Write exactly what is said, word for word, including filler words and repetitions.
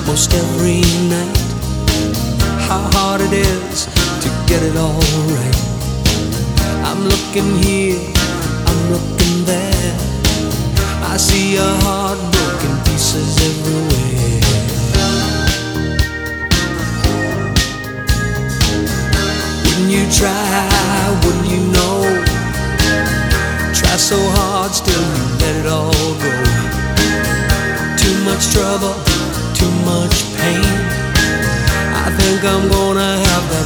most every night. How hard it is to get it all right. I'm looking here, I'm looking there. I see your heart broken pieces everywhere. Wouldn't you try, wouldn't you know? Try so hard, still you let it all go. Too much trouble, too much pain. I think I'm gonna have that